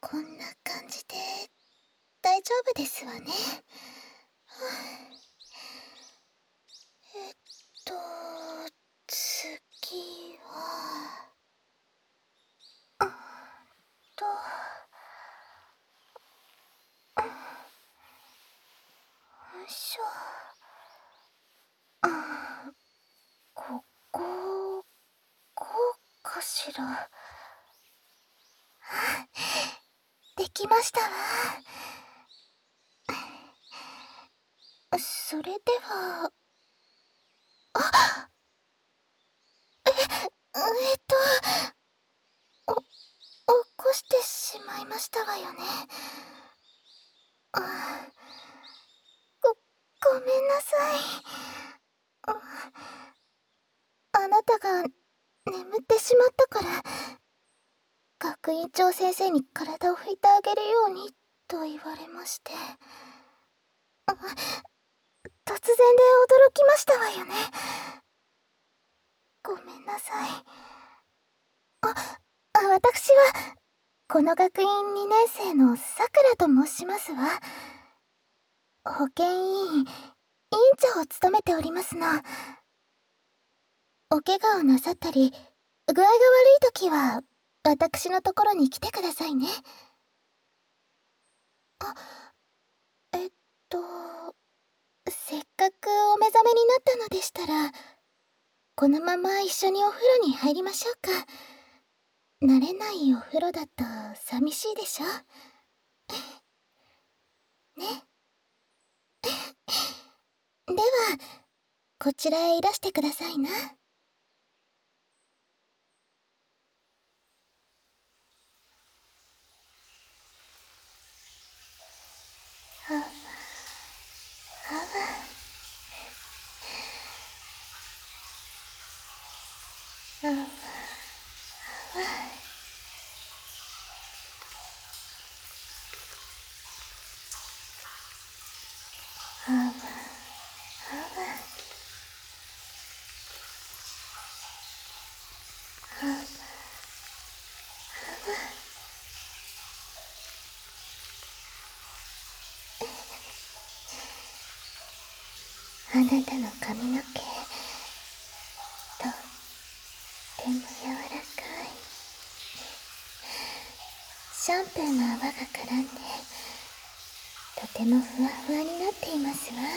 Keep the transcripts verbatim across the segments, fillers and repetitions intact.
こんな感じで大丈夫ですわね。えっと次はうんとよいしょ。うん、こここうかしら。できましたわ。それではあええっとお起こしてしまいましたわよね。あごごめんなさい。ああなたが眠ってしまったから学院長先生に体を拭いてあげるようにと言われまして、あ突然で驚きましたわよね。ごめんなさい。あ私はこの学院にねん生のさくらと申しますわ。保健委員委員長を務めておりますの。お怪我をなさったり具合が悪い時は私のところに来てくださいね。あえっとせっかくお目覚めになったのでしたらこのまま一緒にお風呂に入りましょうか。慣れないお風呂だと寂しいでしょね。ではこちらへいらしてくださいな。あああああなたの髪の毛とっても柔らかい。シャンプーの泡が絡んでとてもふわふわになっていますわ。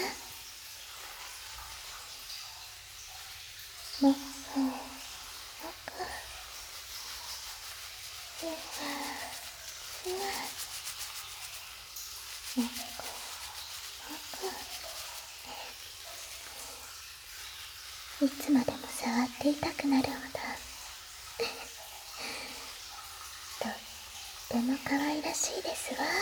もっほもこふわふわもっこもこ。いつまでも触っていたくなるほどとっても可愛らしいですわ。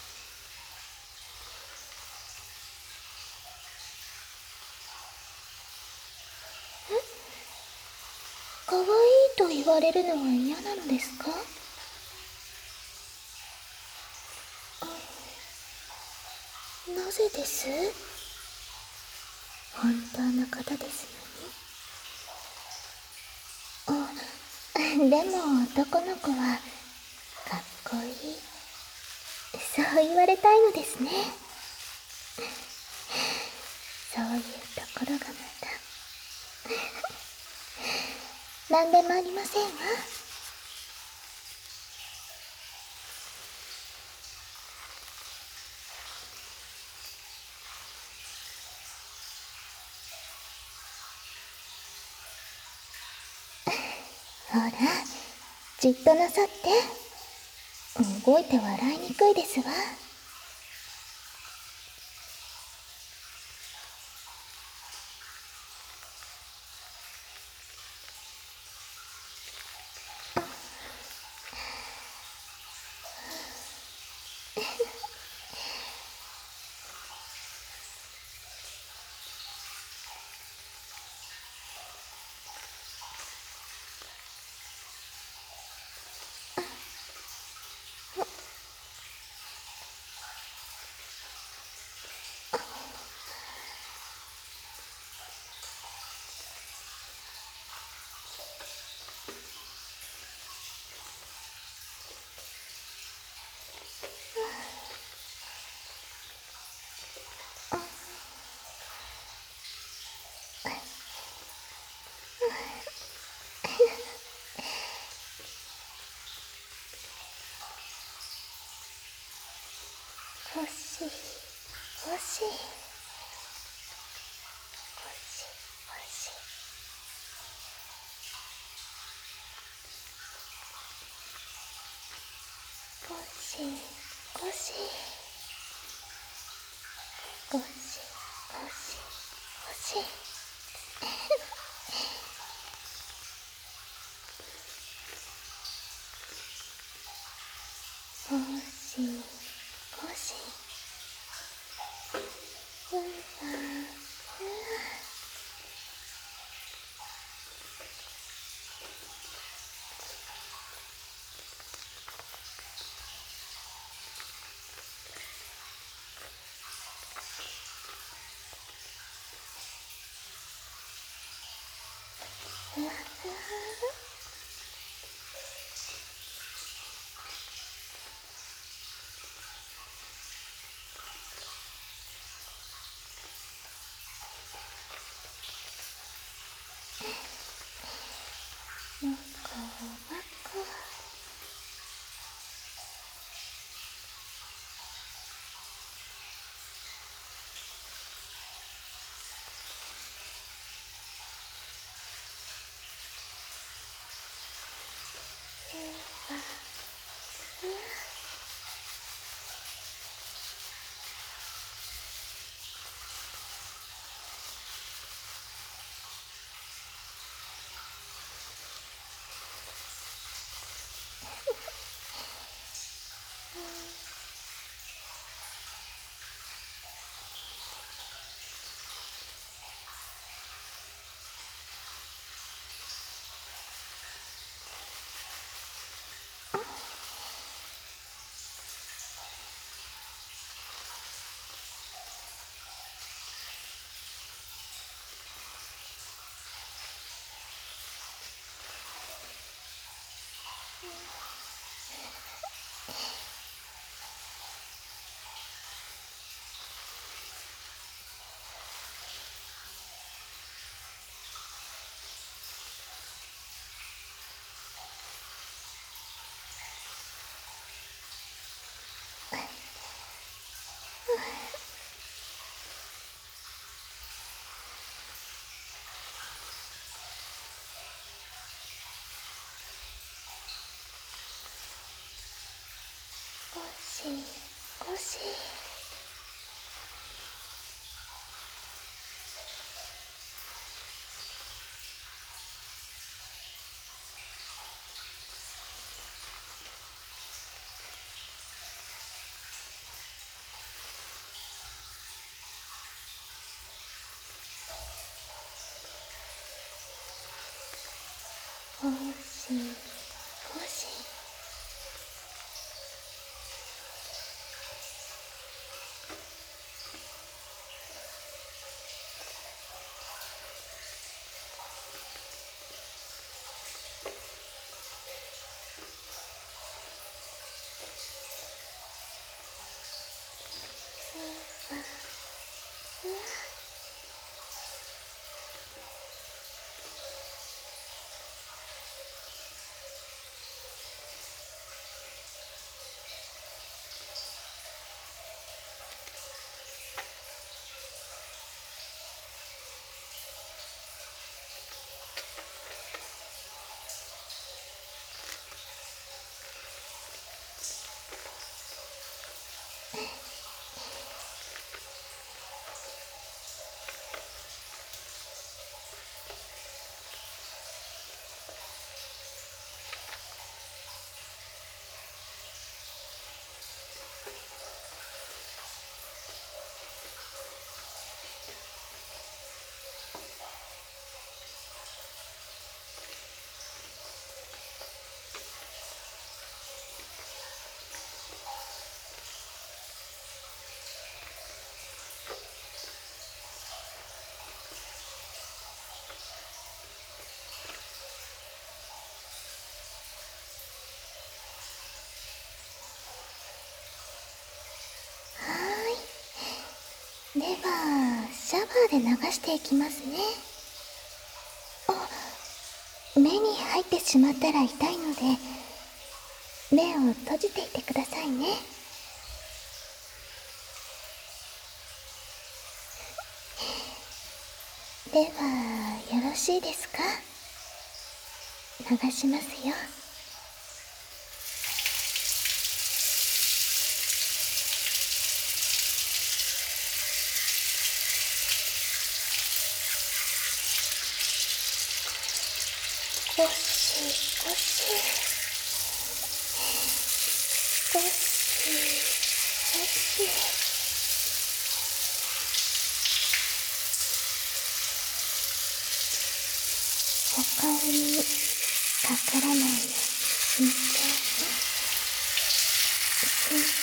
可愛いと言われるのは嫌なのですか？なぜです？本当のことですのに。あ、でも男の子はかっこいい。そう言われたいのですね。そういうところがまた何でもありませんわ。ほらじっとなさって。動いて笑いにくいですわ。 ゴシゴシゴシゴシゴシゴシゴシゴシゴシゴシゴシうわうわうわうわもこもこゴシゴシゴシゴシではシャワーで流していきますね。あ、目に入ってしまったら痛いので目を閉じていてくださいね。 ではよろしいですか？流しますよ。ゴシゴシゴシゴシ。お顔にかからないように慎重に慎重に。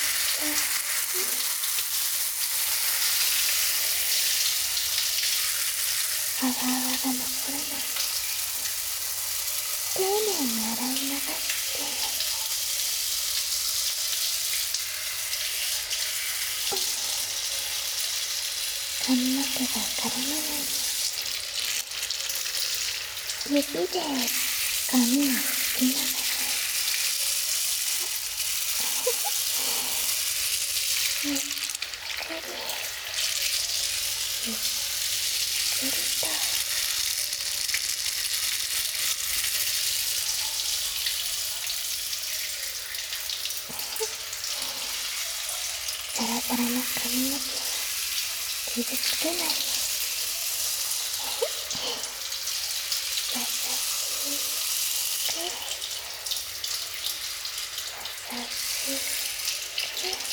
泡泡が残らない。丁寧に洗い流して髪の毛が絡まないように指で髪を拭きながらゆっくりゆっくりとサラサラな髪の毛を傷つけないように優しく優しく。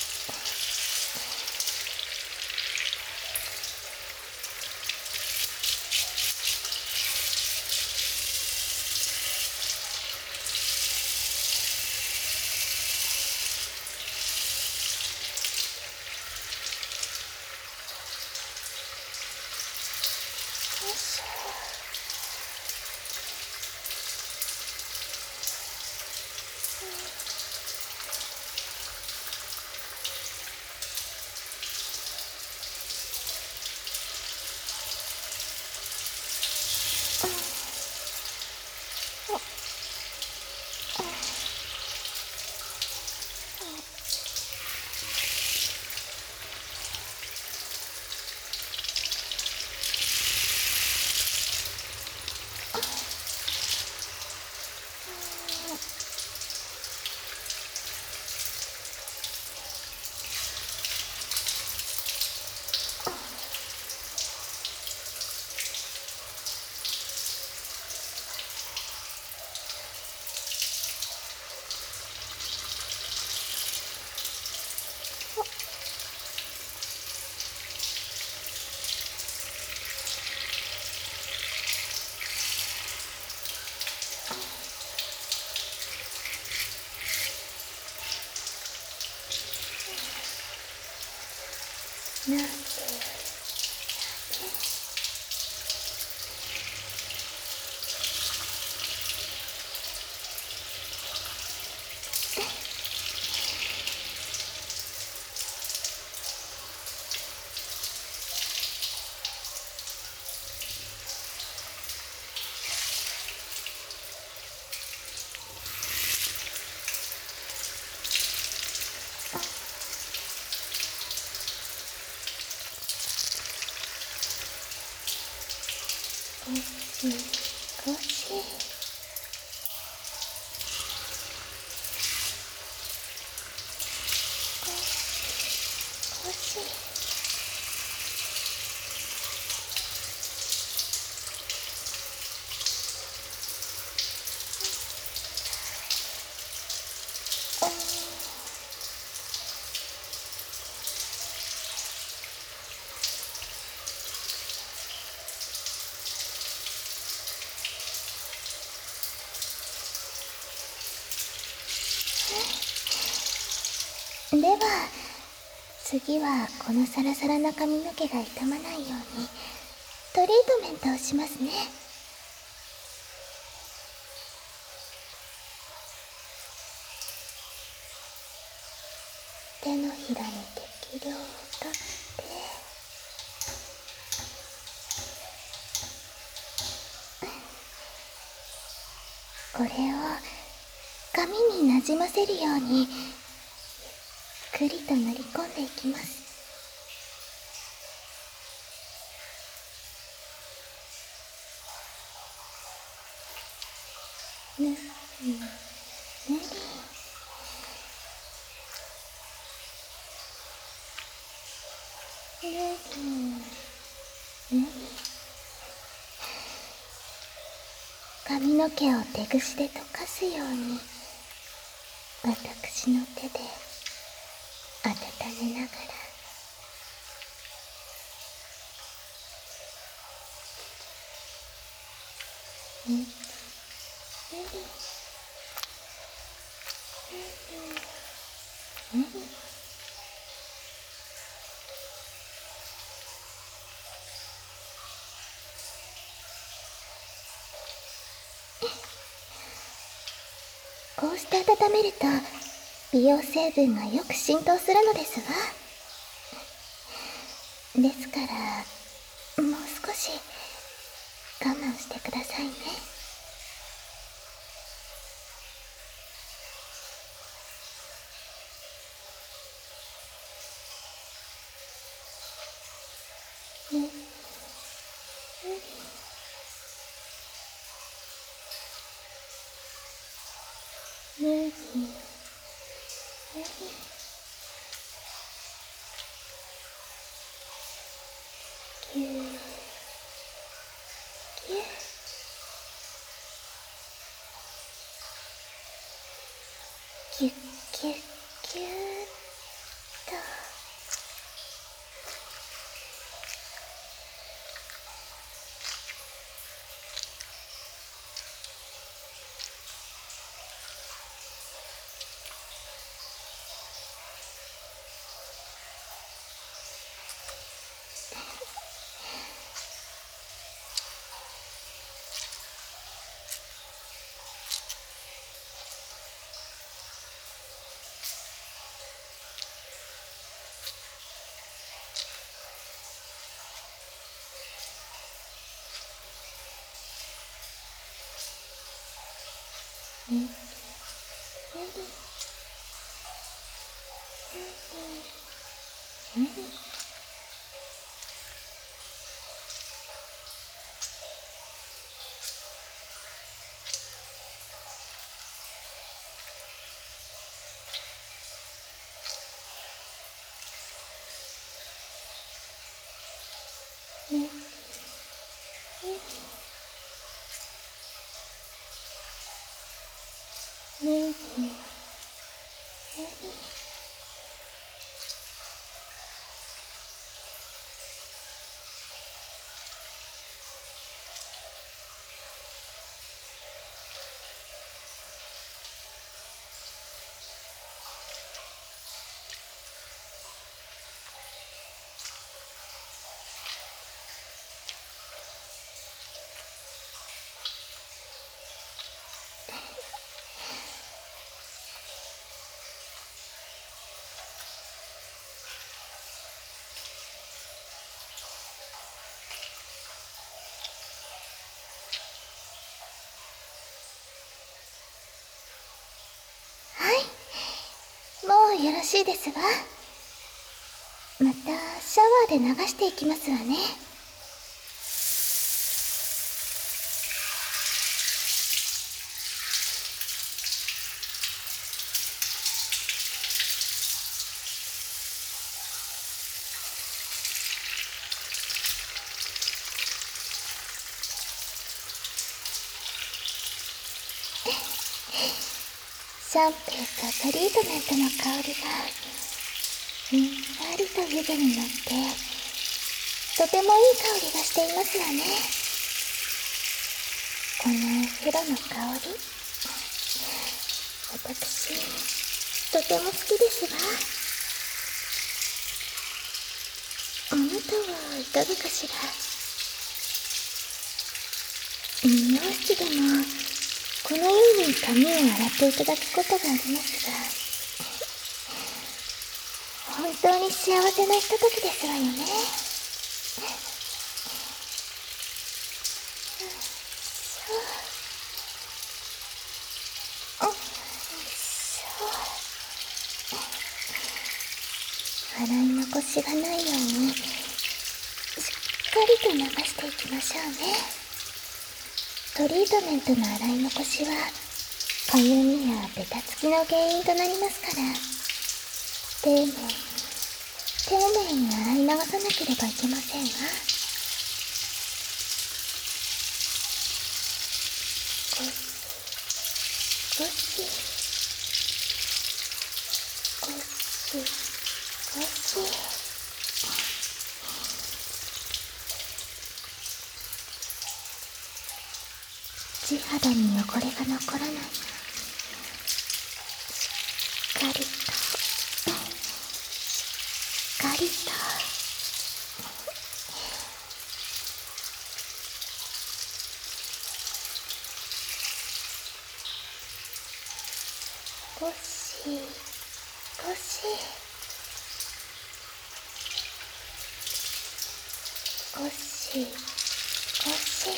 よいしょ。なんてゴシゴシゴシ。では次はこのサラサラな髪の毛が傷まないようにトリートメントをしますね。手のひらに適量をとってこれを髪になじませるようにゆっくりと塗り込んでいきます。 髪の毛を手ぐしで溶かすように私の手で温めながら、こうして温めると美容成分がよく浸透するのですわ。ですからもう少し我慢してくださいね。ぎゅーぎゅーぎゅっぎゅっぎゅーっと。もうよろしいですわ。またシャワーで流していきますわね。シャンプーとトリートメントの香りがふんわりと湯気に乗ってとてもいい香りがしていますわね。このお風呂の香り、私とても好きですわ。あなたはいかがかしら。美容室でもこのように髪を洗っていただくことがありますが、本当に幸せなひとときですわよね。洗い残しがないようにしっかりと流していきましょうね。トリートメントの洗い残しはかゆみやベタつきの原因となりますから。でも丁寧に洗い流さなければいけませんわ。ゴシゴシゴシゴシ。地肌に汚れが残らないようにしっかりとしっかりとゴシゴシゴシゴシ。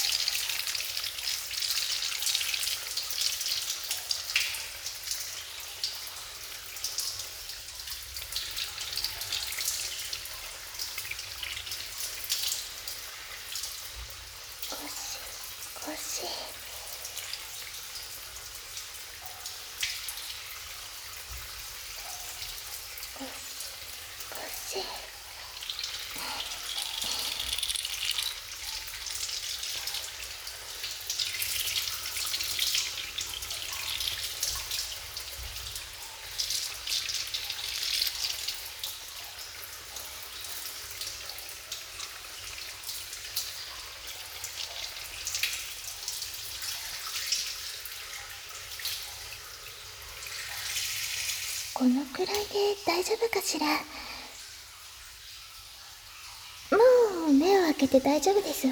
ゴシゴシ。このくらいで大丈夫かしら。もう目を開けて大丈夫ですわ。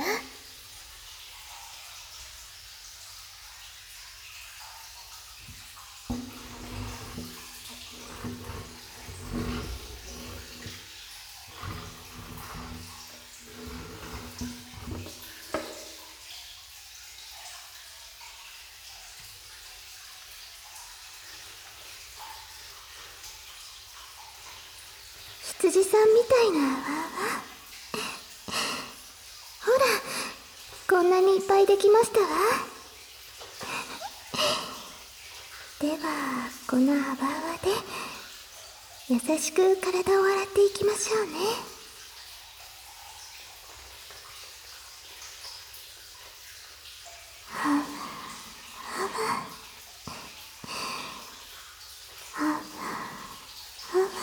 羊さんみたいなわわ。ほら、こんなにいっぱいできましたわ。ではこのあわあわで優しく体を洗っていきましょうね。はわはわはわはわ。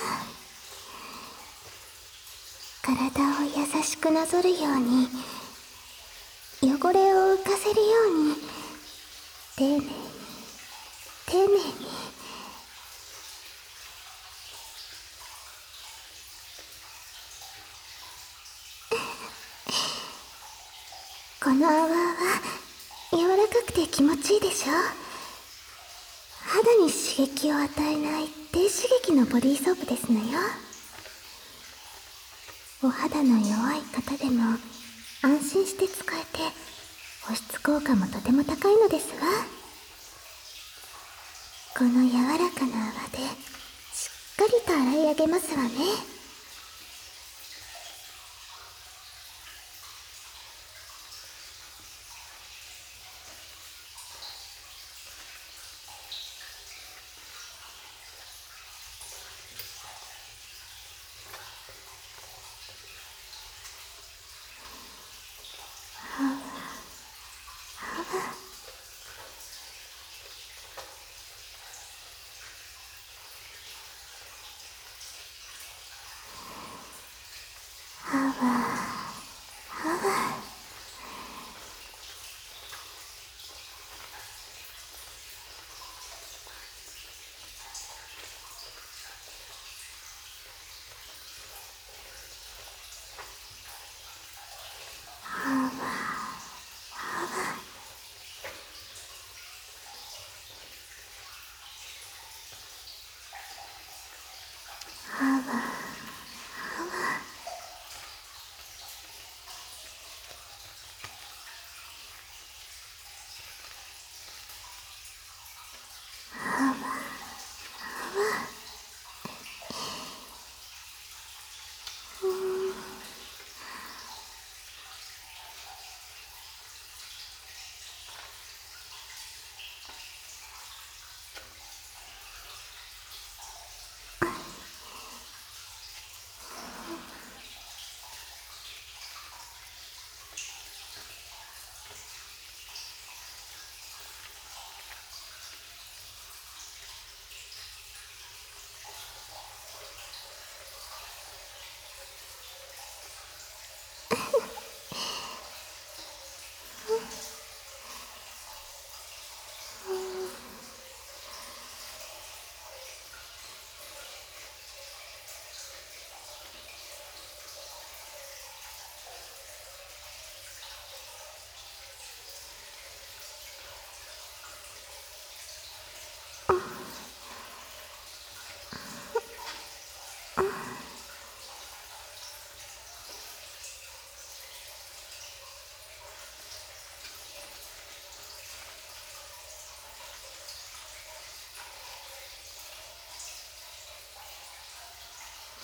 体を優しくなぞるように、汚れを浮かせるように、丁寧に丁寧に。この泡は柔らかくて気持ちいいでしょ。肌に刺激を与えない低刺激のボディーソープですのよ。お肌の弱い方でも安心して使えて、保湿効果もとても高いのですわ。この柔らかな泡でしっかりと洗い上げますわね。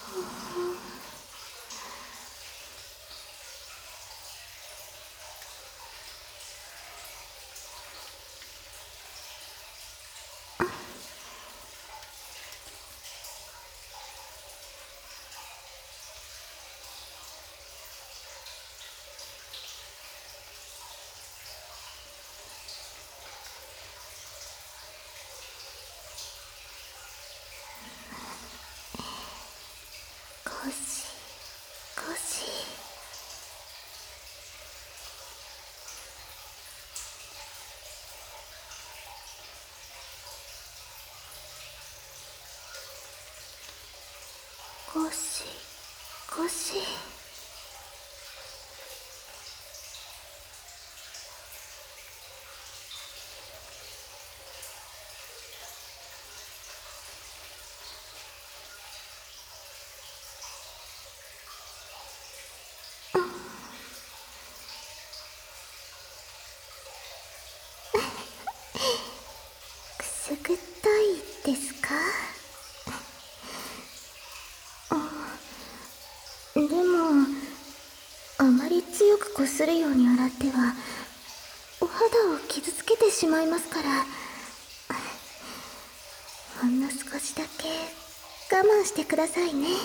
ゴシゴシ。ゴシゴシ。くすぐったいですか？でもあまり強くこするように洗ってはお肌を傷つけてしまいますから、ほんの少しだけ我慢してくださいね。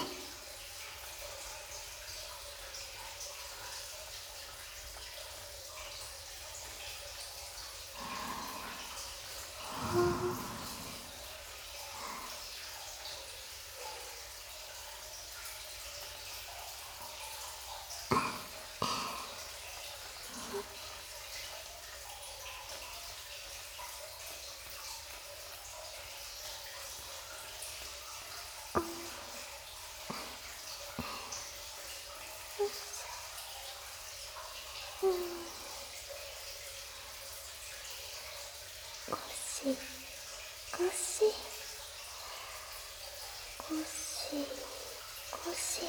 ゴシゴシゴシゴシ。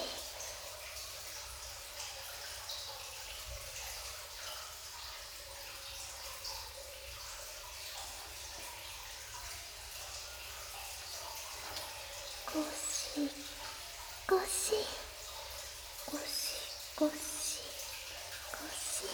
ゴシゴシゴシゴシゴシ。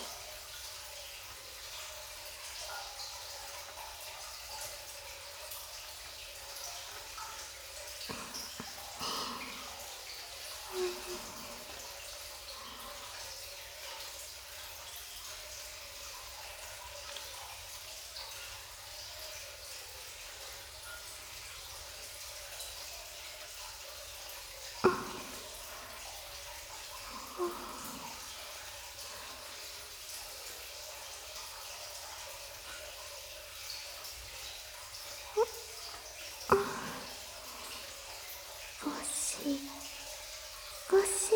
ゴシゴシ。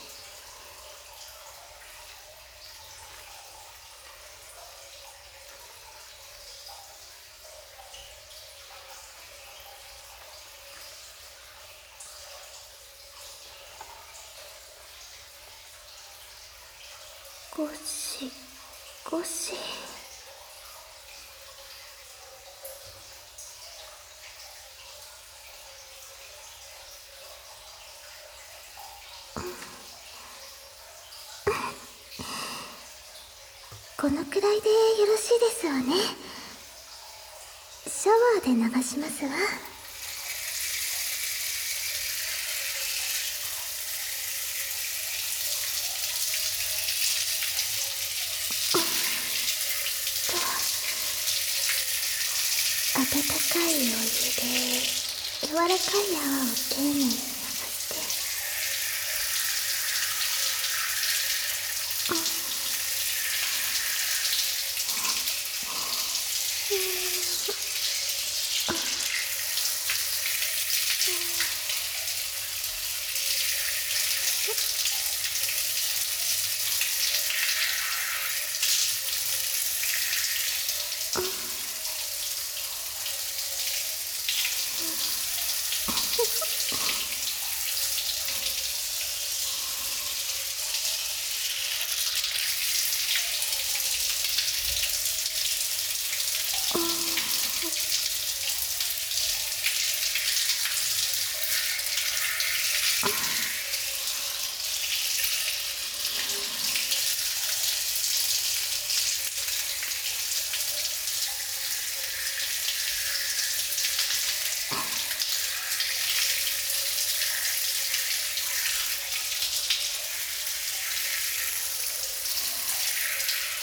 ゴシゴシ。このくらいでよろしいですわね。シャワーで流しますわ。温かいお湯で柔らかい泡を丁寧に流して、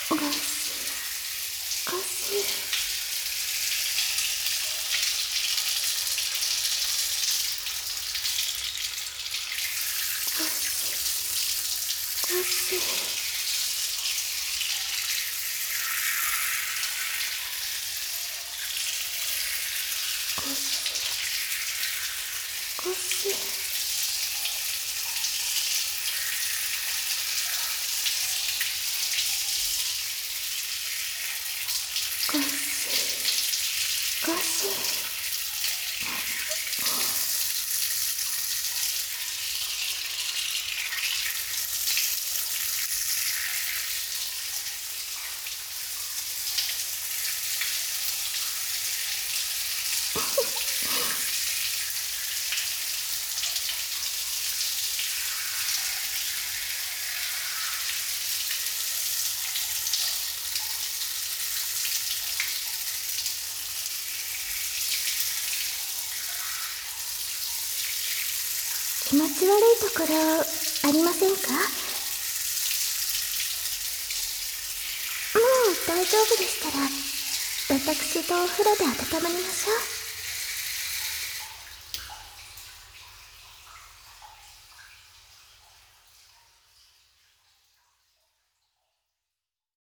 ゴシゴシゴシゴシゴシゴシ気持ち悪いところありませんか？もう大丈夫でしたら私とお風呂で温まりましょう。